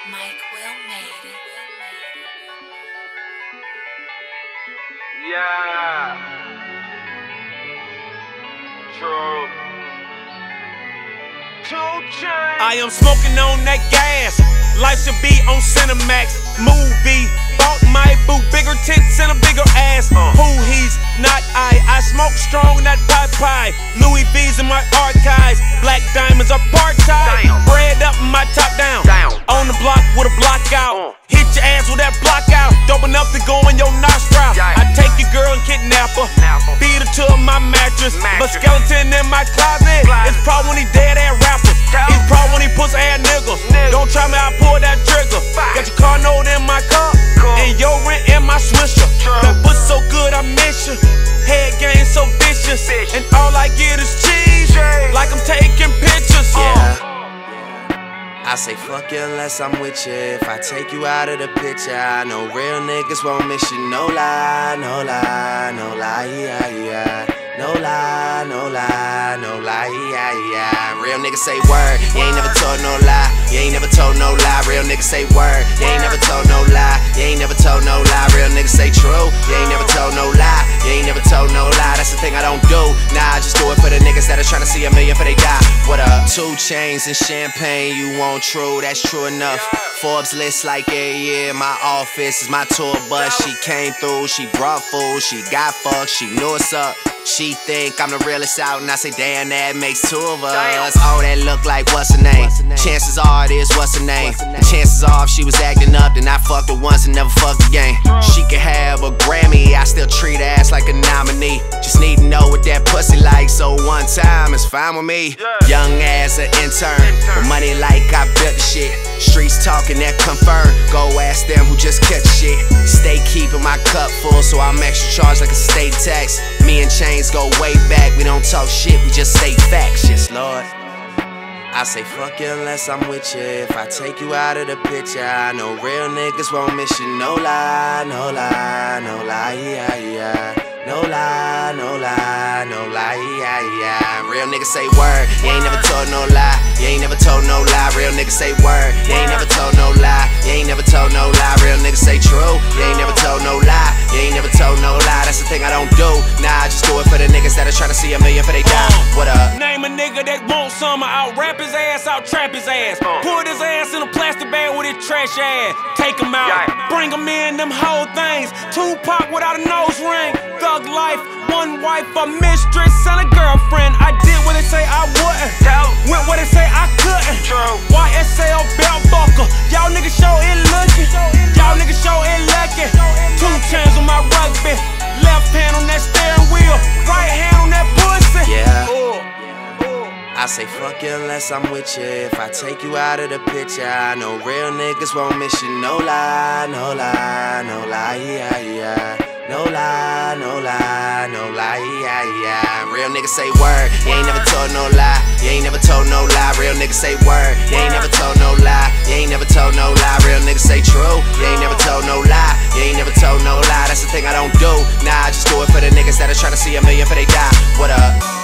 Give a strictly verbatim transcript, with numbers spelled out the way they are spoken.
Mike Will made it. Yeah. True. Two chains. I am smoking on that gas. Life should be on Cinemax. Movie. Bought my boo, bigger tits and a bigger ass. Uh. Who he's not I. I smoke strong, not pie pie. Louis V's in my archives. Black diamonds are part-time. Bread up and my top down. Down. On the block with a block out. Uh. Hit your ass with that block out. Dope enough to go in your nostril. Yeah. I take your girl and kidnap her. Napper. Beat her to my mattress. Mattress. But skeleton in my closet. Closet. It's probably when he dead ass rappers. Tell It's probably when he pussy ass niggas. Niggas. Don't try me, I pull that trigger. Bye. Got your car note in my car. Cool. And your rent in my swisher. True. That pussy so good I miss you. Head game so vicious. Bitch. And all I get is cheese. Cheese. Like I'm taking pictures. Yeah. I say fuck you unless I'm with you. If I take you out of the picture, I know real niggas won't miss you. No lie, no lie, no lie, yeah, yeah. No lie, no lie, no lie, yeah, yeah. Real niggas say word, you ain't never told no lie. You ain't never told no lie. Real niggas say word, you ain't never told no lie. You ain't never told no lie. Real niggas say true, you ain't never told no lie. You ain't never told no lie. That's the thing I don't do. Nah, I just do it for the niggas that are trying to see a million for they die. What up? Two chains and champagne, you want true, that's true enough. Forbes list like yeah, yeah. My office is my tour bus. She came through, she brought food, she got fucked, she knew what's up. She think I'm the realest out, and I say, damn, that makes two of us. Oh, that look like what's her name? Chances are it is what's her name. And chances are if she was acting up, then I fucked her once and never fucked again. She could have a Grammy, I still treat her ass like a nominee. Just need to know what that pussy like, so one time is fine with me. Young ass an intern, with money like I built the shit. Streets talking that confirm, go ask them who just catch shit. Stay keeping my cup full, so I'm extra charged like a state tax. Me and Chains go way back, we don't talk shit, we just say facts, yes Lord. I say fuck you unless I'm with you. If I take you out of the picture, I know real niggas won't miss you. No lie, no lie, no lie, yeah, yeah. No lie, no lie, no lie, yeah, yeah. Real niggas say word, you ain't never told no lie. You ain't never told no lie. Real niggas say word, you ain't never told no lie. You ain't never told no lie. Real niggas say true, you ain't never told no lie. You ain't never told no lie. That's the thing I don't do. Nah, I just do it for the niggas that are trying to see a million for they die. What up? Name a nigga that wants summer, out rap his ass, out trap his ass. Put his ass in a plastic bag with his trash ass. Take him out, bring him in, them whole things. Tupac without a nose ring. Thug life, one wife, a mistress, and a girlfriend. I did what they say I wouldn't. Went what they say I couldn't. Y S L belt buckle. Y'all niggas show it looking. Y'all niggas show it lucky. Two chains on my rugby. Left hand on that steering wheel. Right hand on that pussy. Yeah. Ooh. I say fuck you unless I'm with you. If I take you out of the picture, I know real niggas won't miss you. No lie, no lie, no lie, yeah, yeah. No lie, no lie, no lie, yeah, yeah. Real niggas say word, you ain't never told no lie. You ain't never told no lie. Real niggas say word, you ain't never told no lie. You ain't never told no lie. Real niggas say true, you ain't never told no lie. You ain't never told no lie. That's the thing I don't do. Nah, I just do it for the niggas that are trying to see a million for they die. What up?